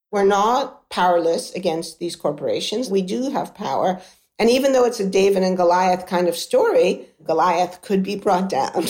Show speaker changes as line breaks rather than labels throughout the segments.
We're not powerless against these corporations. We do have power. And even though it's a David and Goliath kind of story, Goliath could be brought down.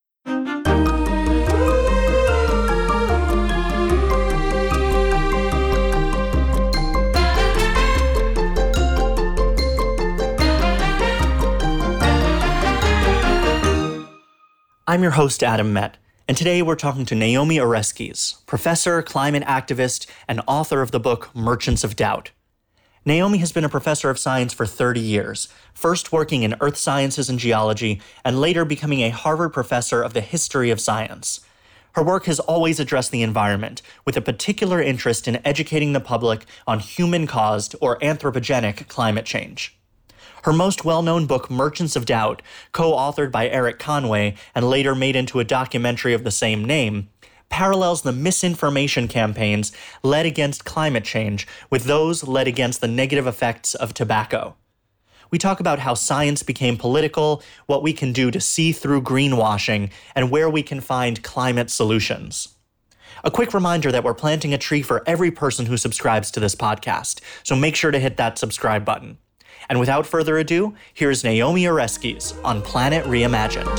I'm your host, Adam Met, and today we're talking to Naomi Oreskes, professor, climate activist, and author of the book Merchants of Doubt. Naomi has been a professor of science for 30 years, first working in earth sciences and geology, and later becoming a Harvard professor of the history of science. Her work has always addressed the environment, with a particular interest in educating the public on human-caused or anthropogenic climate change. Her most well-known book, Merchants of Doubt, co-authored by Eric Conway and later made into a documentary of the same name, parallels the misinformation campaigns led against climate change with those led against the negative effects of tobacco. We talk about how science became political, what we can do to see through greenwashing, and where we can find climate solutions. A quick reminder that we're planting a tree for every person who subscribes to this podcast, so make sure to hit that subscribe button. And without further ado, here's Naomi Oreskes on Planet Reimagined.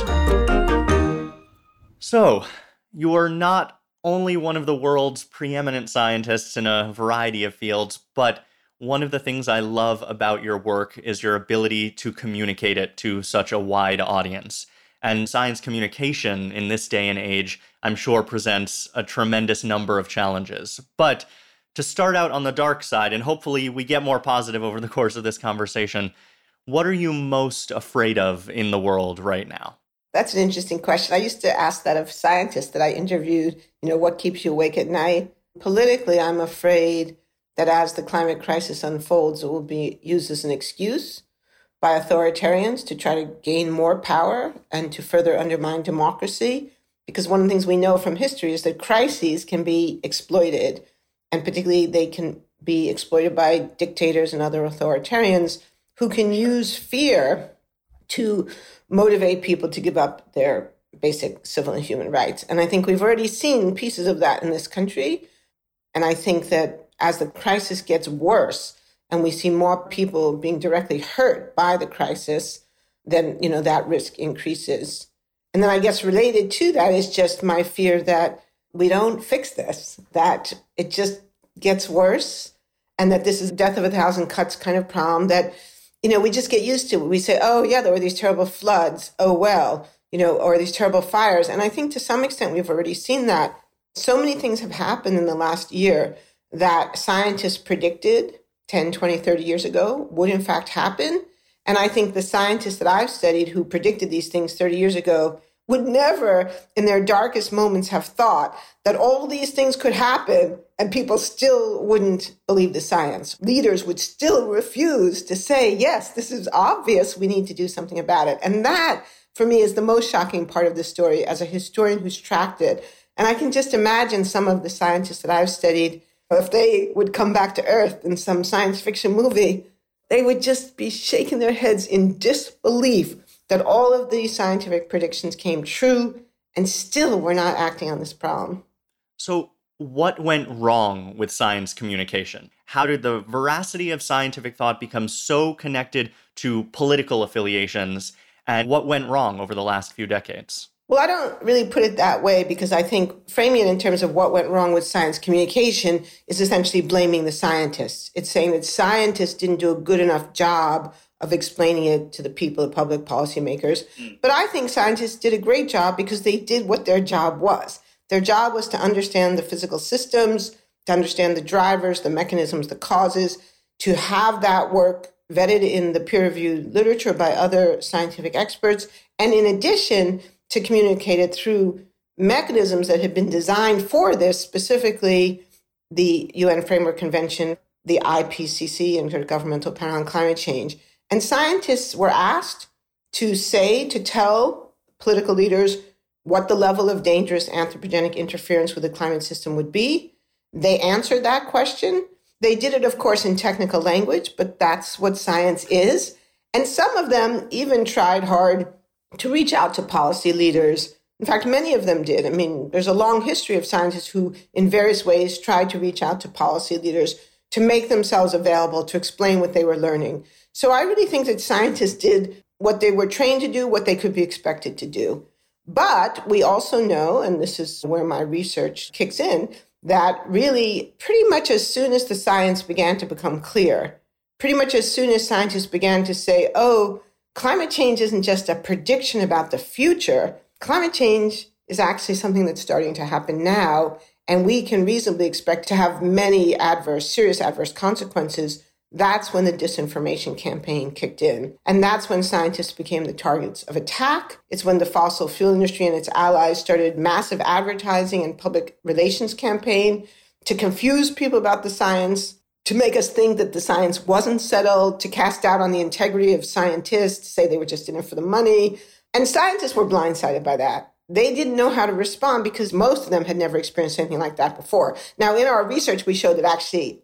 So, you are not only one of the world's preeminent scientists in a variety of fields, but one of the things I love about your work is your ability to communicate it to such a wide audience. And science communication in this day and age, I'm sure, presents a tremendous number of challenges. But to start out on the dark side, and hopefully we get more positive over the course of this conversation, what are you most afraid of in the world right now?
That's an interesting question. I used to ask that of scientists that I interviewed, what keeps you awake at night? Politically, I'm afraid that as the climate crisis unfolds, it will be used as an excuse by authoritarians to try to gain more power and to further undermine democracy. Because one of the things we know from history is that crises can be exploited, and particularly they can be exploited by dictators and other authoritarians who can use fear to motivate people to give up their basic civil and human rights. And I think we've already seen pieces of that in this country. And I think that as the crisis gets worse and we see more people being directly hurt by the crisis, then, that risk increases. And then I guess related to that is just my fear that we don't fix this, that it just gets worse, and that this is death of a thousand cuts kind of problem that, we just get used to. We say, oh, yeah, there were these terrible floods. Oh, well, or these terrible fires. And I think to some extent we've already seen that. So many things have happened in the last year that scientists predicted 10, 20, 30 years ago would in fact happen. And I think the scientists that I've studied who predicted these things 30 years ago would never, in their darkest moments, have thought that all these things could happen and people still wouldn't believe the science. Leaders would still refuse to say, yes, this is obvious, we need to do something about it. And that, for me, is the most shocking part of the story as a historian who's tracked it. And I can just imagine some of the scientists that I've studied, if they would come back to Earth in some science fiction movie, they would just be shaking their heads in disbelief that all of these scientific predictions came true, and still we're not acting on this problem.
So what went wrong with science communication? How did the veracity of scientific thought become so connected to political affiliations? And what went wrong over the last few decades?
Well, I don't really put it that way because I think framing it in terms of what went wrong with science communication is essentially blaming the scientists. It's saying that scientists didn't do a good enough job of explaining it to the people, the public policymakers. But I think scientists did a great job because they did what their job was. Their job was to understand the physical systems, to understand the drivers, the mechanisms, the causes, to have that work vetted in the peer-reviewed literature by other scientific experts, and in addition, to communicate it through mechanisms that had been designed for this, specifically the UN Framework Convention, the IPCC, Intergovernmental Panel on Climate Change. And scientists were asked to tell political leaders what the level of dangerous anthropogenic interference with the climate system would be. They answered that question. They did it, of course, in technical language, but that's what science is. And some of them even tried hard to reach out to policy leaders In fact, many of them did. I mean, there's a long history of scientists who, in various ways, tried to reach out to policy leaders to make themselves available to explain what they were learning. So I really think that scientists did what they were trained to do, what they could be expected to do. But we also know, and this is where my research kicks in, that really pretty much as soon as the science began to become clear, pretty much as soon as scientists began to say, oh, climate change isn't just a prediction about the future, climate change is actually something that's starting to happen now, and we can reasonably expect to have many serious adverse consequences. That's when the disinformation campaign kicked in. And that's when scientists became the targets of attack. It's when the fossil fuel industry and its allies started massive advertising and public relations campaign to confuse people about the science, to make us think that the science wasn't settled, to cast doubt on the integrity of scientists, to say they were just in it for the money. And scientists were blindsided by that. They didn't know how to respond because most of them had never experienced anything like that before. Now, in our research, we showed that actually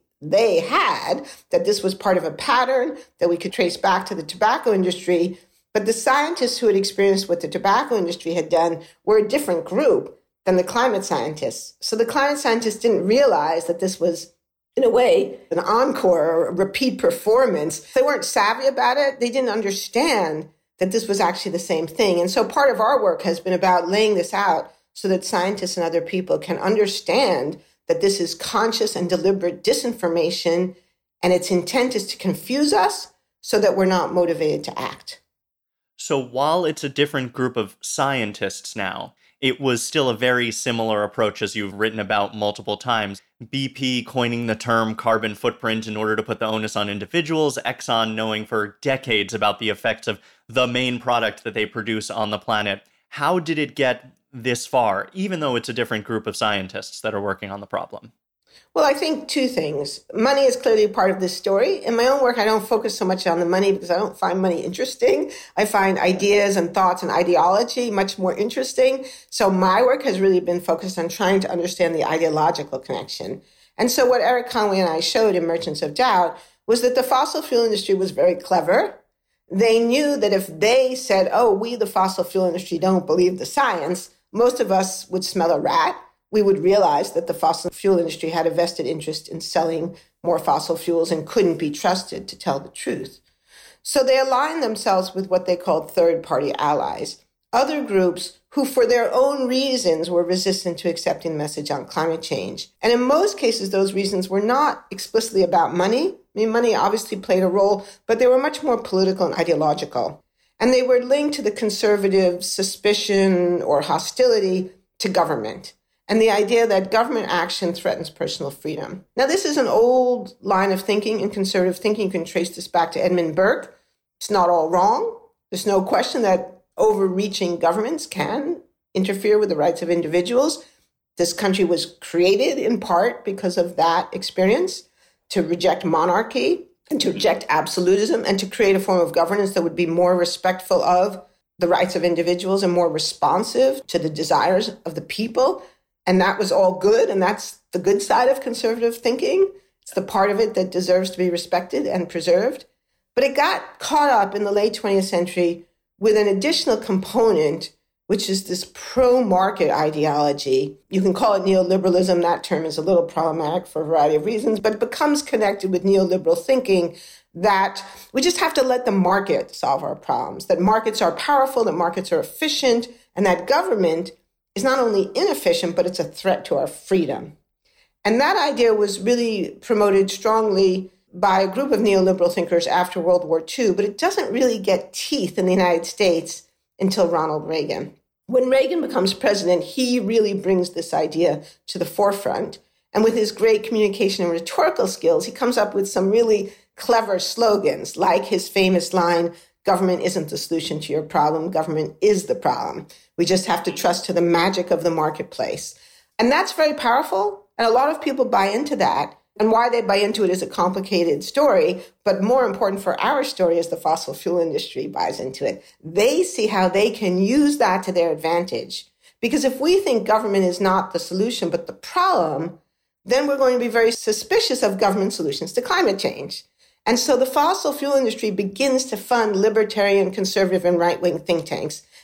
that this was part of a pattern that we could trace back to the tobacco industry. But the scientists who had experienced what the tobacco industry had done were a different group than the climate scientists. So the climate scientists didn't realize that this was, in a way, an encore or a repeat performance. They weren't savvy about it. They didn't understand that this was actually the same thing. And so part of our work has been about laying this out so that scientists and other people can understand that this is conscious and deliberate disinformation, and its intent is to confuse us so that we're not motivated to act.
So while it's a different group of scientists now, it was still a very similar approach as you've written about multiple times. BP coining the term carbon footprint in order to put the onus on individuals, Exxon knowing for decades about the effects of the main product that they produce on the planet. How did it get this far, even though it's a different group of scientists that are working on the problem?
Well, I think two things. Money is clearly a part of this story. In my own work, I don't focus so much on the money because I don't find money interesting. I find ideas and thoughts and ideology much more interesting. So my work has really been focused on trying to understand the ideological connection. And so what Eric Conway and I showed in Merchants of Doubt was that the fossil fuel industry was very clever. They knew that if they said, oh, we, the fossil fuel industry, don't believe the science, most of us would smell a rat. We would realize that the fossil fuel industry had a vested interest in selling more fossil fuels and couldn't be trusted to tell the truth. So they aligned themselves with what they called third-party allies, other groups who, for their own reasons, were resistant to accepting the message on climate change. And in most cases, those reasons were not explicitly about money. I mean, money obviously played a role, but they were much more political and ideological. And they were linked to the conservative suspicion or hostility to government, and the idea that government action threatens personal freedom. Now, this is an old line of thinking in conservative thinking. You can trace this back to Edmund Burke. It's not all wrong. There's no question that overreaching governments can interfere with the rights of individuals. This country was created in part because of that experience, to reject monarchy and to reject absolutism and to create a form of governance that would be more respectful of the rights of individuals and more responsive to the desires of the people. And that was all good. And that's the good side of conservative thinking. It's the part of it that deserves to be respected and preserved. But it got caught up in the late 20th century with an additional component, which is this pro-market ideology. You can call it neoliberalism. That term is a little problematic for a variety of reasons, but it becomes connected with neoliberal thinking that we just have to let the market solve our problems, that markets are powerful, that markets are efficient, and that government is not only inefficient, but it's a threat to our freedom. And that idea was really promoted strongly by a group of neoliberal thinkers after World War II, but it doesn't really get teeth in the United States until Ronald Reagan. When Reagan becomes president, he really brings this idea to the forefront. And with his great communication and rhetorical skills, he comes up with some really clever slogans, like his famous line, "Government isn't the solution to your problem. Government is the problem. We just have to trust to the magic of the marketplace." And that's very powerful. And a lot of people buy into that. And why they buy into it is a complicated story. But more important for our story is the fossil fuel industry buys into it. They see how they can use that to their advantage. Because if we think government is not the solution, but the problem, then we're going to be very suspicious of government solutions to climate change. And so the fossil fuel industry begins to fund libertarian, conservative, and right-wing think tanks.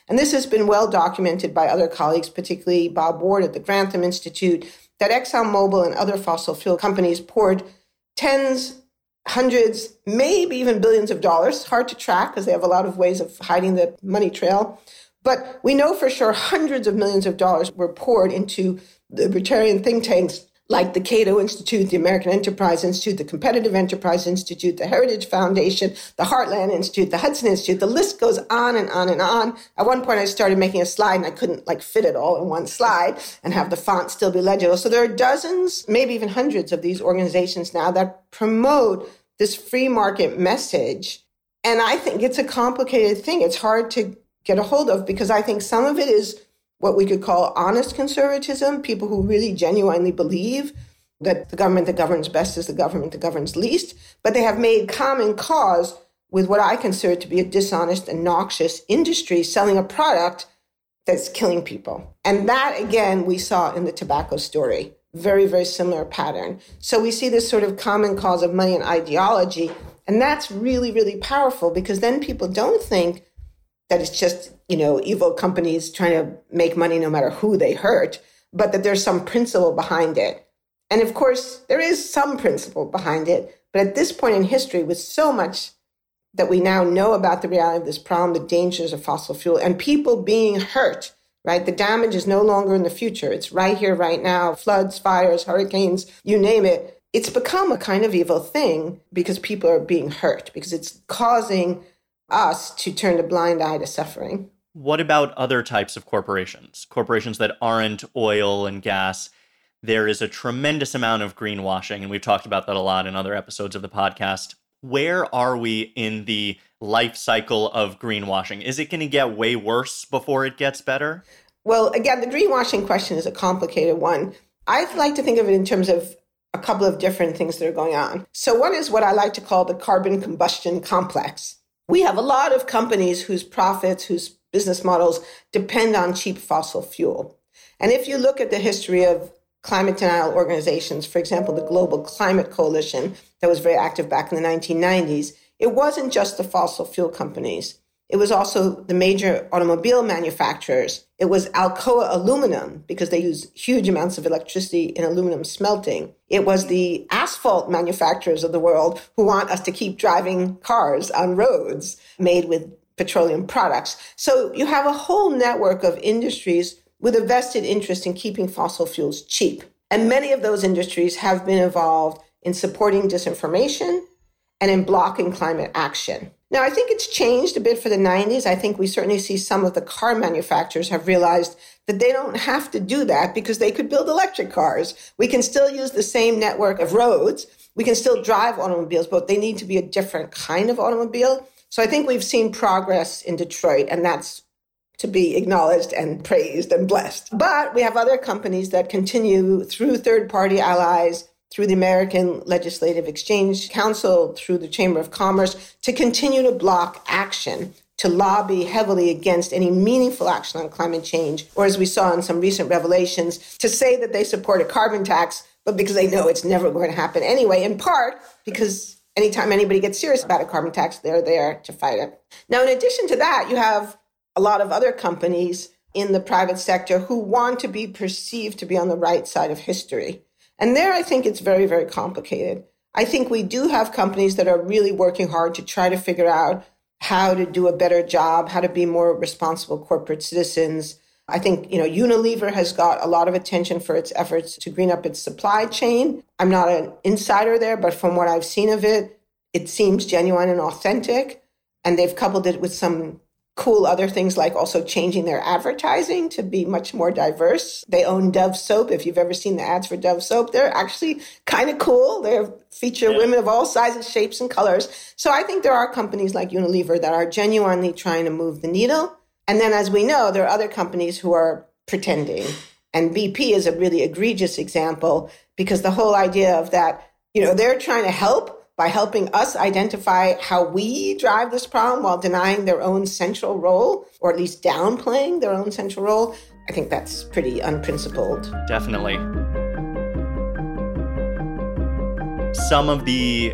And this has been well documented by other colleagues, particularly Bob Ward at the Grantham Institute, that ExxonMobil and other fossil fuel companies poured tens, hundreds, maybe even billions of dollars. Hard to track because they have a lot of ways of hiding the money trail. But we know for sure hundreds of millions of dollars were poured into the libertarian think tanks like the Cato Institute, the American Enterprise Institute, the Competitive Enterprise Institute, the Heritage Foundation, the Heartland Institute, the Hudson Institute. The list goes on and on and on. At one point, I started making a slide and I couldn't fit it all in one slide and have the font still be legible. So there are dozens, maybe even hundreds of these organizations now that promote this free market message. And I think it's a complicated thing. It's hard to get a hold of because I think some of it is what we could call honest conservatism, people who really genuinely believe that the government that governs best is the government that governs least, but they have made common cause with what I consider to be a dishonest and noxious industry selling a product that's killing people. And that, again, we saw in the tobacco story. Very, very similar pattern. So we see this sort of common cause of money and ideology, and that's really, really powerful because then people don't think that it's just, evil companies trying to make money no matter who they hurt, but that there's some principle behind it. And of course, there is some principle behind it. But at this point in history, with so much that we now know about the reality of this problem, the dangers of fossil fuel, and people being hurt, right? The damage is no longer in the future. It's right here, right now. Floods, fires, hurricanes, you name it. It's become a kind of evil thing because people are being hurt, because it's causing us to turn a blind eye to suffering.
What about other types of corporations? Corporations that aren't oil and gas. There is a tremendous amount of greenwashing, and we've talked about that a lot in other episodes of the podcast. Where are we in the life cycle of greenwashing? Is it going to get way worse before it gets better?
Well, again, the greenwashing question is a complicated one. I like to think of it in terms of a couple of different things that are going on. So one is what I like to call the carbon combustion complex. We have a lot of companies whose profits, whose business models depend on cheap fossil fuel. And if you look at the history of climate denial organizations, for example, the Global Climate Coalition that was very active back in the 1990s, it wasn't just the fossil fuel companies. It was also the major automobile manufacturers. It was Alcoa Aluminum, because they use huge amounts of electricity in aluminum smelting. It was the asphalt manufacturers of the world who want us to keep driving cars on roads made with petroleum products. So you have a whole network of industries with a vested interest in keeping fossil fuels cheap. And many of those industries have been involved in supporting disinformation and in blocking climate action. Now, I think it's changed a bit for the 90s. I think we certainly see some of the car manufacturers have realized that they don't have to do that because they could build electric cars. We can still use the same network of roads. We can still drive automobiles, but they need to be a different kind of automobile. So I think we've seen progress in Detroit, and that's to be acknowledged and praised and blessed. But we have other companies that continue through third-party allies, through the American Legislative Exchange Council, through the Chamber of Commerce, to continue to block action, to lobby heavily against any meaningful action on climate change, or as we saw in some recent revelations, to say that they support a carbon tax, but because they know it's never going to happen anyway, in part because anytime anybody gets serious about a carbon tax, they're there to fight it. Now, in addition to that, you have a lot of other companies in the private sector who want to be perceived to be on the right side of history. And there, I think it's very, very complicated. I think we do have companies that are really working hard to try to figure out how to do a better job, how to be more responsible corporate citizens. I think, Unilever has got a lot of attention for its efforts to green up its supply chain. I'm not an insider there, but from what I've seen of it, it seems genuine and authentic. And they've coupled it with some cool other things like also changing their advertising to be much more diverse. They own Dove soap. If you've ever seen the ads for Dove soap, they're actually kind of cool. They feature women of all sizes, shapes, and colors. So I think there are companies like Unilever that are genuinely trying to move the needle. And then, as we know, there are other companies who are pretending. And BP is a really egregious example because the whole idea of that, they're trying to help by helping us identify how we drive this problem while denying their own central role, or at least downplaying their own central role. I think that's pretty unprincipled.
Definitely. Some of the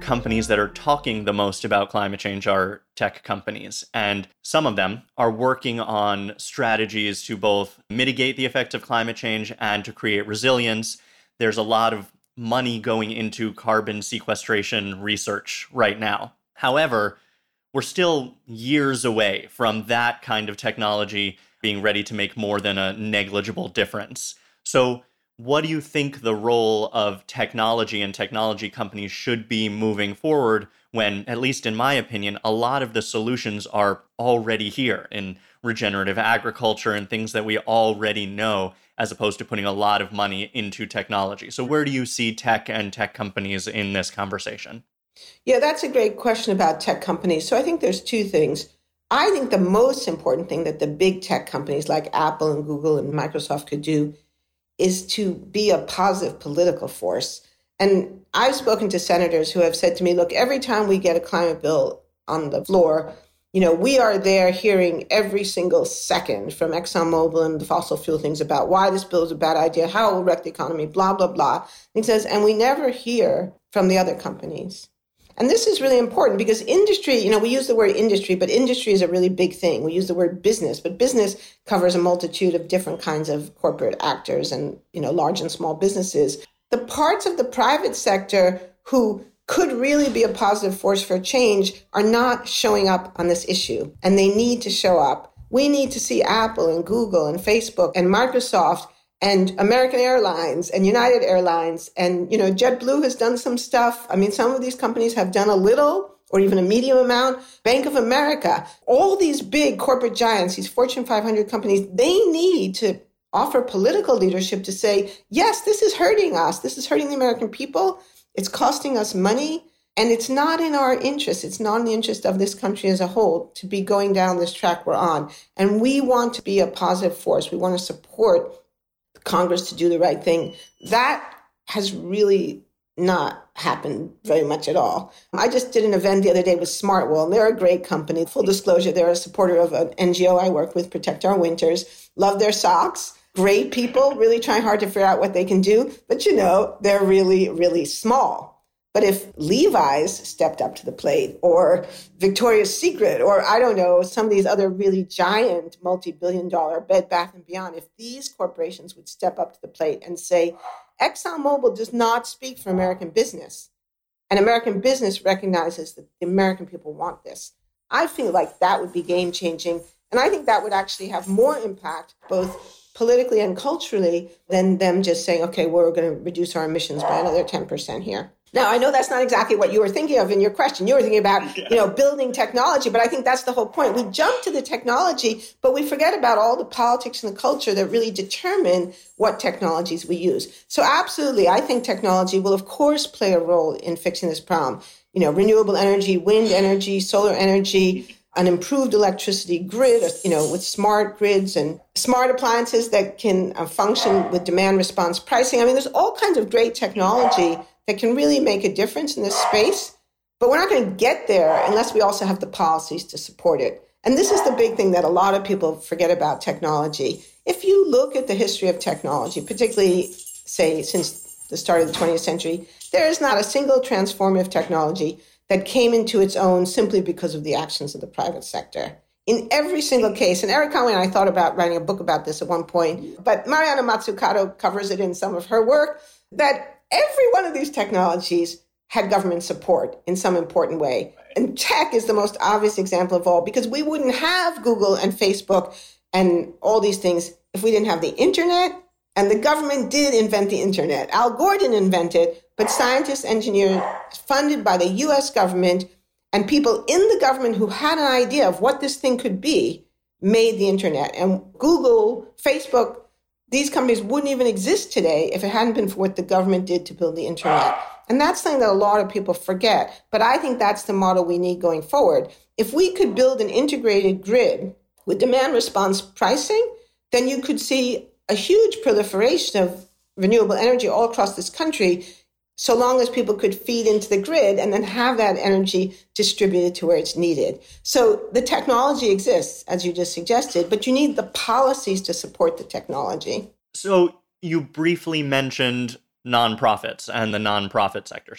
companies that are talking the most about climate change are tech companies. And some of them are working on strategies to both mitigate the effects of climate change and to create resilience. There's a lot of money going into carbon sequestration research right now. However, we're still years away from that kind of technology being ready to make more than a negligible difference. So what do you think the role of technology and technology companies should be moving forward when, at least in my opinion, a lot of the solutions are already here in regenerative agriculture and things that we already know, as opposed to putting a lot of money into technology? So where do you see tech and tech companies in this conversation?
Yeah, that's a great question about tech companies. So I think there's two things. I think the most important thing that the big tech companies like Apple and Google and Microsoft could do is to be a positive political force. And I've spoken to senators who have said to me, look, every time we get a climate bill on the floor, we are there hearing every single second from ExxonMobil and the fossil fuel things about why this bill is a bad idea, how it will wreck the economy, blah, blah, blah. And he says, and we never hear from the other companies. And this is really important because industry, we use the word industry, but industry is a really big thing. We use the word business, but business covers a multitude of different kinds of corporate actors and, large and small businesses. The parts of the private sector who could really be a positive force for change are not showing up on this issue, and they need to show up. We need to see Apple and Google and Facebook and Microsoft and American Airlines and United Airlines. And, JetBlue has done some stuff. I mean, some of these companies have done a little or even a medium amount. Bank of America, all these big corporate giants, these Fortune 500 companies, they need to offer political leadership to say, yes, this is hurting us. This is hurting the American people. It's costing us money. And it's not in our interest. It's not in the interest of this country as a whole to be going down this track we're on. And we want to be a positive force. We want to support Congress to do the right thing. That has really not happened very much at all. I just did an event the other day with Smartwool, and they're a great company. Full disclosure, they're a supporter of an NGO I work with, Protect Our Winters. Love their socks. Great people, really trying hard to figure out what they can do. But they're really, really small. But if Levi's stepped up to the plate, or Victoria's Secret, or I don't know, some of these other really giant multi-billion-dollar Bed Bath & Beyond, if these corporations would step up to the plate and say, ExxonMobil does not speak for American business, and American business recognizes that the American people want this, I feel like that would be game-changing. And I think that would actually have more impact, both politically and culturally, than them just saying, okay, we're going to reduce our emissions by another 10% here. Now, I know that's not exactly what you were thinking of in your question. You were thinking about, building technology, but I think that's the whole point. We jump to the technology, but we forget about all the politics and the culture that really determine what technologies we use. So absolutely, I think technology will, of course, play a role in fixing this problem. Renewable energy, wind energy, solar energy, an improved electricity grid, with smart grids and smart appliances that can function with demand response pricing. I mean, there's all kinds of great technology that can really make a difference in this space. But we're not going to get there unless we also have the policies to support it. And this is the big thing that a lot of people forget about technology. If you look at the history of technology, particularly, say, since the start of the 20th century, there is not a single transformative technology that came into its own simply because of the actions of the private sector. In every single case, and Eric Conway and I thought about writing a book about this at one point, but Mariana Mazzucato covers it in some of her work, that every one of these technologies had government support in some important way. And tech is the most obvious example of all, because we wouldn't have Google and Facebook and all these things if we didn't have the internet. And the government did invent the internet. Al Gore didn't invent it, but scientists, engineers funded by the US government and people in the government who had an idea of what this thing could be made the internet. And Google, Facebook, these companies wouldn't even exist today if it hadn't been for what the government did to build the internet. And that's something that a lot of people forget. But I think that's the model we need going forward. If we could build an integrated grid with demand response pricing, then you could see a huge proliferation of renewable energy all across this country, so long as people could feed into the grid and then have that energy distributed to where it's needed. So the technology exists, as you just suggested, but you need the policies to support the technology.
So you briefly mentioned nonprofits and the nonprofit sector. So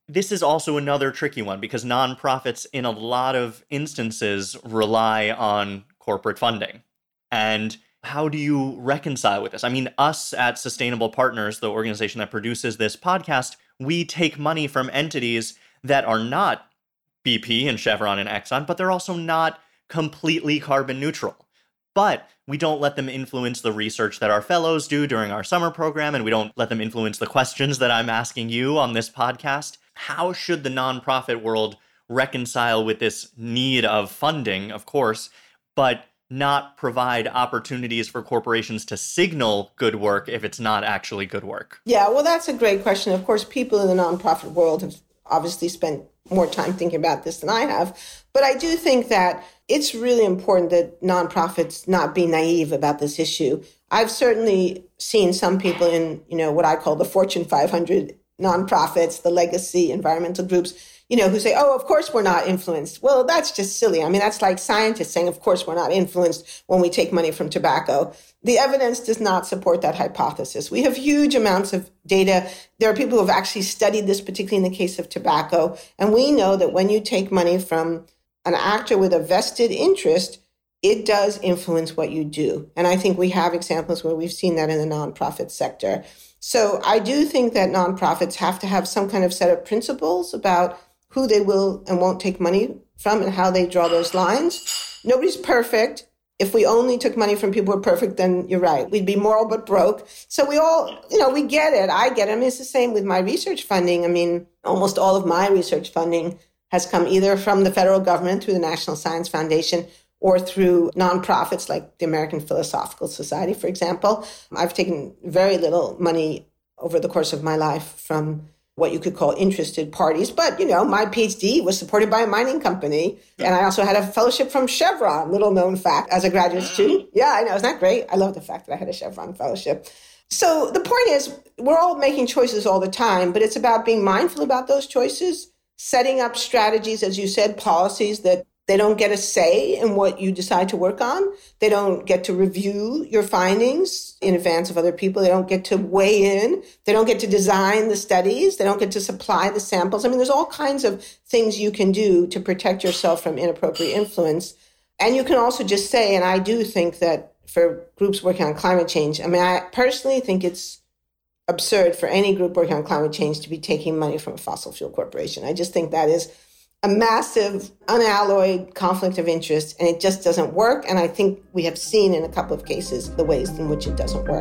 this is also another tricky one because nonprofits in a lot of instances rely on corporate funding. And how do you reconcile with this? I mean, us at Sustainable Partners, the organization that produces this podcast, we take money from entities that are not BP and Chevron and Exxon, but they're also not completely carbon neutral. But we don't let them influence the research that our fellows do during our summer program, and we don't let them influence the questions that I'm asking you on this podcast. How should the nonprofit world reconcile with this need of funding, of course, but not provide opportunities for corporations to signal good work if it's not actually good work?
Yeah, well, that's a great question. Of course, people in the nonprofit world have obviously spent more time thinking about this than I have. But I do think that it's really important that nonprofits not be naive about this issue. I've certainly seen some people in, what I call the Fortune 500 nonprofits, the legacy environmental groups, who say, oh, of course we're not influenced. Well, that's just silly. I mean, that's like scientists saying, of course we're not influenced when we take money from tobacco. The evidence does not support that hypothesis. We have huge amounts of data. There are people who have actually studied this, particularly in the case of tobacco. And we know that when you take money from an actor with a vested interest, it does influence what you do. And I think we have examples where we've seen that in the nonprofit sector. So I do think that nonprofits have to have some kind of set of principles about who they will and won't take money from and how they draw those lines. Nobody's perfect. If we only took money from people who are perfect, then you're right. We'd be moral but broke. So we all, we get it. I get it. I mean, it's the same with my research funding. I mean, almost all of my research funding has come either from the federal government through the National Science Foundation or through nonprofits like the American Philosophical Society, for example. I've taken very little money over the course of my life from what you could call interested parties. But, my PhD was supported by a mining company. And I also had a fellowship from Chevron, little known fact, as a graduate student. Yeah, I know. Isn't that great? I love the fact that I had a Chevron fellowship. So the point is, we're all making choices all the time, but it's about being mindful about those choices, setting up strategies, as you said, policies that they don't get a say in what you decide to work on. They don't get to review your findings in advance of other people. They don't get to weigh in. They don't get to design the studies. They don't get to supply the samples. I mean, there's all kinds of things you can do to protect yourself from inappropriate influence. And you can also just say, and I do think that for groups working on climate change, I mean, I personally think it's absurd for any group working on climate change to be taking money from a fossil fuel corporation. I just think that is a massive, unalloyed conflict of interest, and it just doesn't work. And I think we have seen in a couple of cases the ways in which it doesn't work.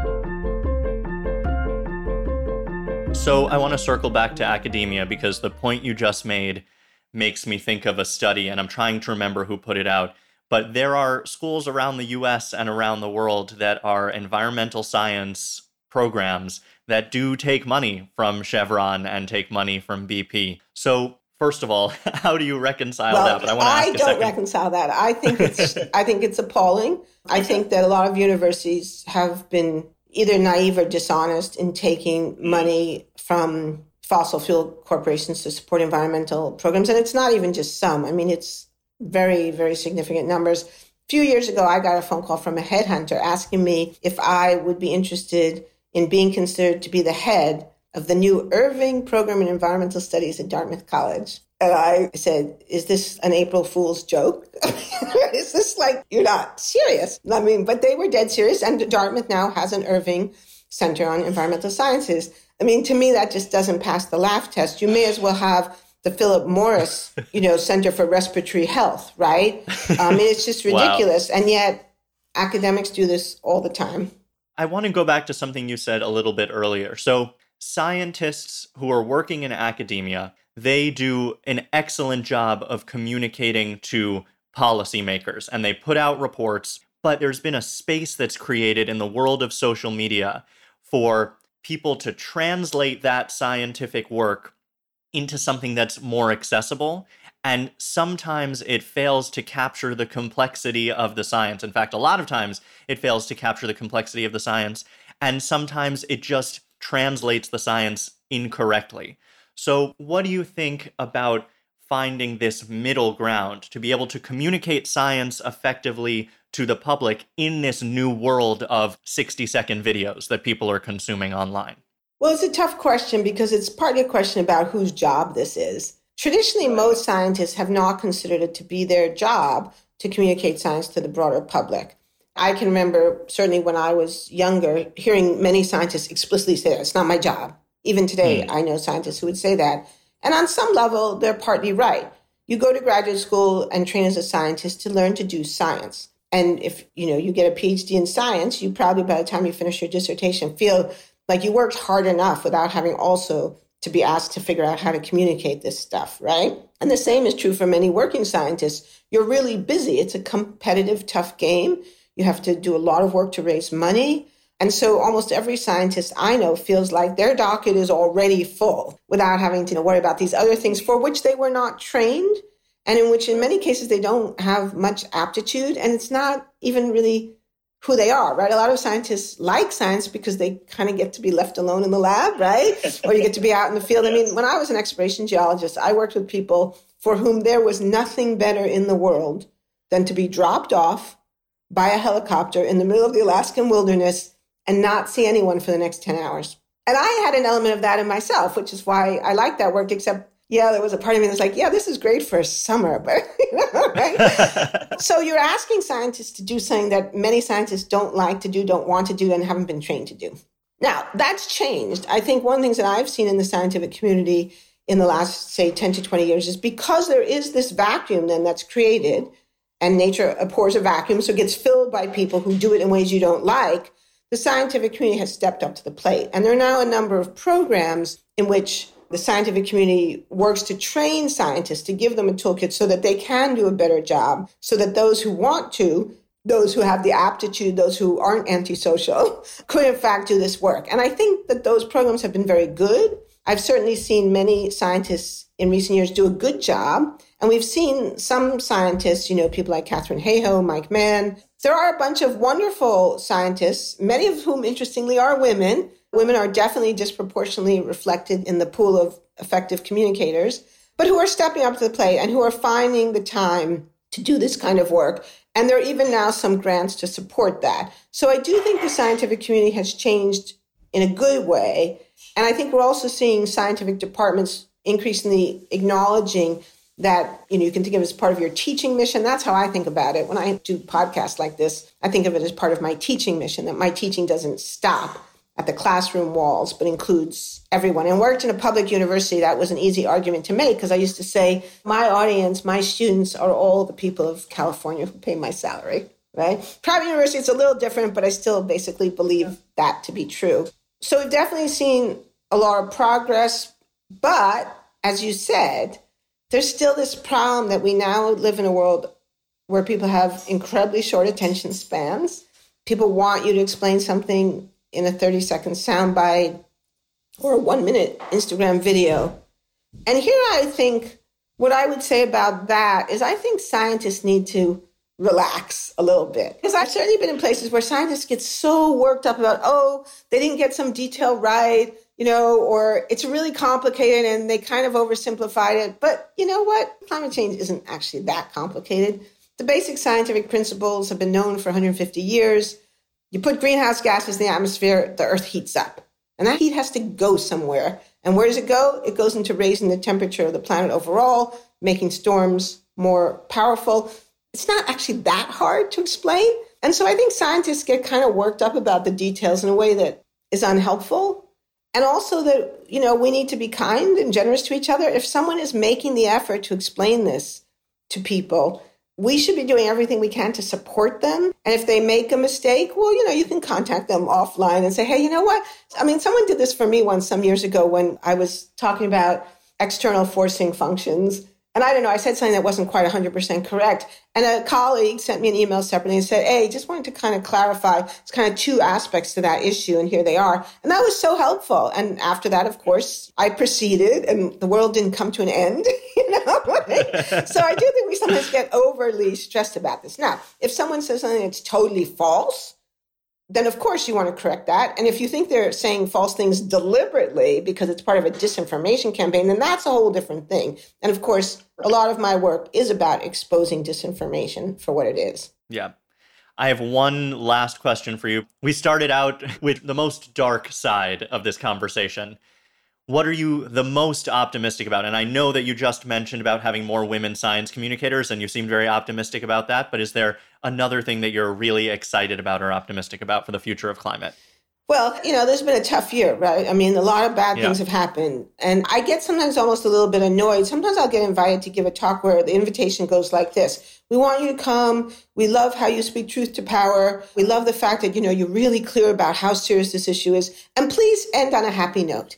So I want to circle back to academia because the point you just made makes me think of a study, and I'm trying to remember who put it out. But there are schools around the US and around the world that are environmental science programs that do take money from Chevron and take money from BP. So first of all, how do you reconcile that? But
I don't reconcile that. I think it's appalling. I think that a lot of universities have been either naive or dishonest in taking money from fossil fuel corporations to support environmental programs. And it's not even just some. I mean, it's very, very significant numbers. A few years ago, I got a phone call from a headhunter asking me if I would be interested in being considered to be the head of the new Irving Program in Environmental Studies at Dartmouth College. And I said, is this an April Fool's joke? Is this like, you're not serious? I mean, but they were dead serious. And Dartmouth now has an Irving Center on Environmental Sciences. I mean, to me, that just doesn't pass the laugh test. You may as well have the Philip Morris, Center for Respiratory Health, right? I mean, it's just ridiculous. Wow. And yet academics do this all the time.
I want to go back to something you said a little bit earlier. So scientists who are working in academia, they do an excellent job of communicating to policymakers, and they put out reports, but there's been a space that's created in the world of social media for people to translate that scientific work into something that's more accessible. And sometimes it fails to capture the complexity of the science. In fact, a lot of times it fails to capture the complexity of the science. And sometimes it just translates the science incorrectly. So what do you think about finding this middle ground to be able to communicate science effectively to the public in this new world of 60-second videos that people are consuming online?
Well, it's a tough question because it's partly a question about whose job this is. Traditionally, most scientists have not considered it to be their job to communicate science to the broader public. I can remember, certainly when I was younger, hearing many scientists explicitly say that it's not my job. Even today, I know scientists who would say that. And on some level, they're partly right. You go to graduate school and train as a scientist to learn to do science. And if you get a PhD in science, you probably, by the time you finish your dissertation, feel like you worked hard enough without having also to be asked to figure out how to communicate this stuff, right? And the same is true for many working scientists. You're really busy. It's a competitive, tough game. You have to do a lot of work to raise money. And so almost every scientist I know feels like their docket is already full without having to worry about these other things for which they were not trained and in which in many cases they don't have much aptitude. And it's not even really who they are, right? A lot of scientists like science because they kind of get to be left alone in the lab, right? Or you get to be out in the field. I mean, when I was an exploration geologist, I worked with people for whom there was nothing better in the world than to be dropped off by a helicopter in the middle of the Alaskan wilderness and not see anyone for the next 10 hours. And I had an element of that in myself, which is why I liked that work, except, there was a part of me that's like, this is great for summer, but, right? So you're asking scientists to do something that many scientists don't like to do, don't want to do, and haven't been trained to do. Now, that's changed. I think one of the things that I've seen in the scientific community in the last, say, 10 to 20 years is because there is this vacuum then that's created, and nature abhors a vacuum, so it gets filled by people who do it in ways you don't like, the scientific community has stepped up to the plate. And there are now a number of programs in which the scientific community works to train scientists, to give them a toolkit so that they can do a better job, so that those who want to, those who have the aptitude, those who aren't antisocial, could in fact do this work. And I think that those programs have been very good. I've certainly seen many scientists in recent years do a good job. And we've seen some scientists, people like Katharine Hayhoe, Mike Mann. There are a bunch of wonderful scientists, many of whom, interestingly, are women. Women are definitely disproportionately reflected in the pool of effective communicators, but who are stepping up to the plate and who are finding the time to do this kind of work. And there are even now some grants to support that. So I do think the scientific community has changed in a good way. And I think we're also seeing scientific departments increasingly acknowledging that, you can think of it as part of your teaching mission. That's how I think about it. When I do podcasts like this, I think of it as part of my teaching mission, that my teaching doesn't stop at the classroom walls, but includes everyone. And worked in a public university, that was an easy argument to make because I used to say, my audience, my students are all the people of California who pay my salary, right? Private university, it's a little different, but I still basically believe that to be true. So we've definitely seen a lot of progress, but as you said, there's still this problem that we now live in a world where people have incredibly short attention spans. People want you to explain something in a 30-second soundbite or a 1-minute Instagram video. And here I think what I would say about that is I think scientists need to relax a little bit. Because I've certainly been in places where scientists get so worked up about, they didn't get some detail right, or it's really complicated and they kind of oversimplified it. But you know what? Climate change isn't actually that complicated. The basic scientific principles have been known for 150 years. You put greenhouse gases in the atmosphere, the Earth heats up. And that heat has to go somewhere. And where does it go? It goes into raising the temperature of the planet overall, making storms more powerful. It's not actually that hard to explain. And so I think scientists get kind of worked up about the details in a way that is unhelpful. And also that, we need to be kind and generous to each other. If someone is making the effort to explain this to people, we should be doing everything we can to support them. And if they make a mistake, well, you can contact them offline and say, hey, you know what? Someone did this for me once some years ago when I was talking about external forcing functions. And I don't know, I said something that wasn't quite 100% correct. And a colleague sent me an email separately and said, hey, just wanted to kind of clarify. It's kind of two aspects to that issue, and here they are. And that was so helpful. And after that, of course, I proceeded, and the world didn't come to an end. So I do think we sometimes get overly stressed about this. Now, if someone says something that's totally false, then of course you want to correct that. And if you think they're saying false things deliberately because it's part of a disinformation campaign, then that's a whole different thing. And of course, a lot of my work is about exposing disinformation for what it is.
Yeah. I have one last question for you. We started out with the most dark side of this conversation. What are you the most optimistic about? And I know that you just mentioned about having more women science communicators, and you seemed very optimistic about that. But is there another thing that you're really excited about or optimistic about for the future of climate?
Well, there's been a tough year, right? I mean, a lot of bad things have happened. And I get sometimes almost a little bit annoyed. Sometimes I'll get invited to give a talk where the invitation goes like this. We want you to come. We love how you speak truth to power. We love the fact that, you're really clear about how serious this issue is. And please end on a happy note.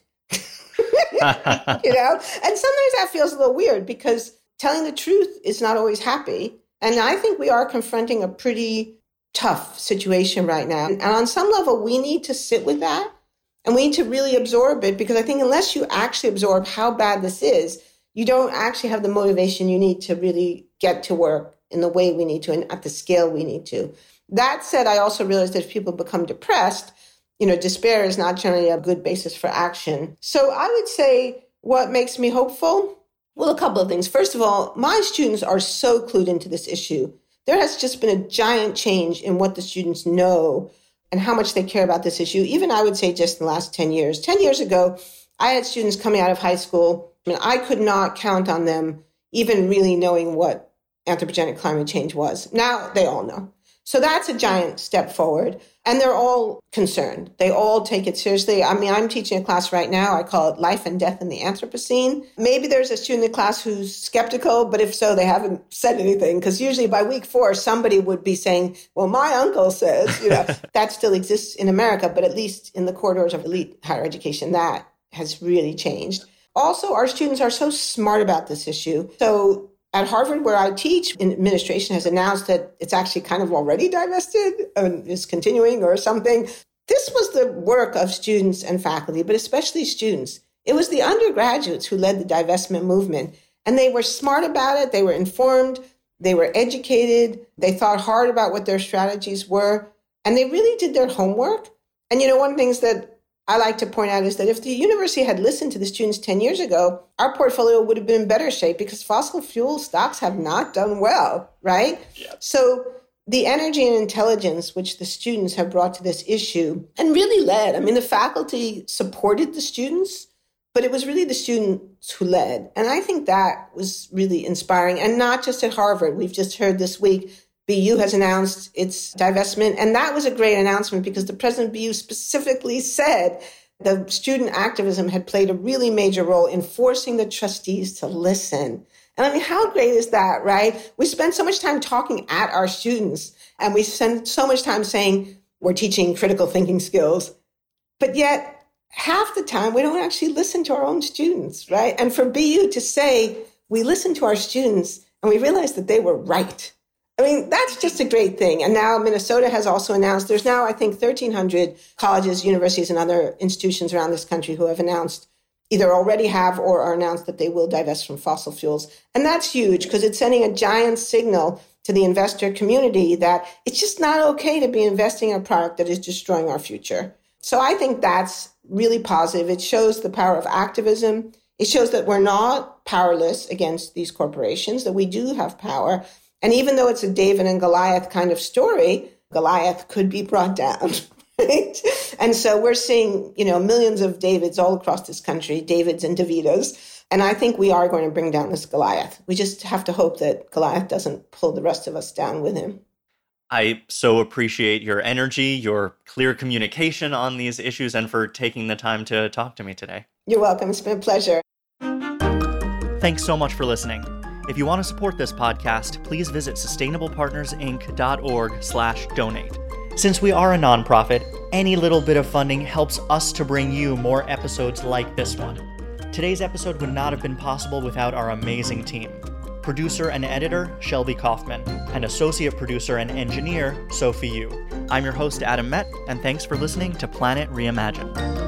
And sometimes that feels a little weird because telling the truth is not always happy. And I think we are confronting a pretty tough situation right now. And on some level, we need to sit with that and we need to really absorb it, because I think unless you actually absorb how bad this is, you don't actually have the motivation you need to really get to work in the way we need to and at the scale we need to. That said, I also realize that if people become depressed, despair is not generally a good basis for action. So I would say what makes me hopeful? Well, a couple of things. First of all, my students are so clued into this issue. There has just been a giant change in what the students know and how much they care about this issue. Even I would say just in the last 10 years. 10 years ago, I had students coming out of high school. I could not count on them even really knowing what anthropogenic climate change was. Now they all know. So that's a giant step forward. And they're all concerned. They all take it seriously. I'm teaching a class right now. I call it Life and Death in the Anthropocene. Maybe there's a student in the class who's skeptical, but if so, they haven't said anything. Because usually by week 4, somebody would be saying, well, my uncle says, that still exists in America, but at least in the corridors of elite higher education, that has really changed. Also, our students are so smart about this issue. So at Harvard, where I teach, administration has announced that it's actually kind of already divested and is continuing or something. This was the work of students and faculty, but especially students. It was the undergraduates who led the divestment movement, and they were smart about it. They were informed. They were educated. They thought hard about what their strategies were, and they really did their homework. And, one of the things that I like to point out is that if the university had listened to the students 10 years ago, our portfolio would have been in better shape because fossil fuel stocks have not done well, right? Yeah. So the energy and intelligence which the students have brought to this issue and really led, the faculty supported the students, but it was really the students who led. And I think that was really inspiring. And not just at Harvard. We've just heard this week BU has announced its divestment. And that was a great announcement because the president of BU specifically said the student activism had played a really major role in forcing the trustees to listen. And how great is that, right? We spend so much time talking at our students and we spend so much time saying we're teaching critical thinking skills, but yet half the time we don't actually listen to our own students, right? And for BU to say we listened to our students and we realized that they were right. That's just a great thing. And now Minnesota has also announced there's now, I think, 1,300 colleges, universities, and other institutions around this country who have announced, either already have or are announced that they will divest from fossil fuels. And that's huge because it's sending a giant signal to the investor community that it's just not okay to be investing in a product that is destroying our future. So I think that's really positive. It shows the power of activism. It shows that we're not powerless against these corporations, that we do have power. And even though it's a David and Goliath kind of story, Goliath could be brought down, right? And so we're seeing, millions of Davids all across this country, Davids and Davidas. And I think we are going to bring down this Goliath. We just have to hope that Goliath doesn't pull the rest of us down with him.
I so appreciate your energy, your clear communication on these issues, and for taking the time to talk to me today.
You're welcome. It's been a pleasure.
Thanks so much for listening. If you want to support this podcast, please visit sustainablepartnersinc.org/donate. Since we are a nonprofit, any little bit of funding helps us to bring you more episodes like this one. Today's episode would not have been possible without our amazing team. Producer and editor, Shelby Kaufman, and associate producer and engineer, Sophie Yu. I'm your host, Adam Met, and thanks for listening to Planet Reimagined.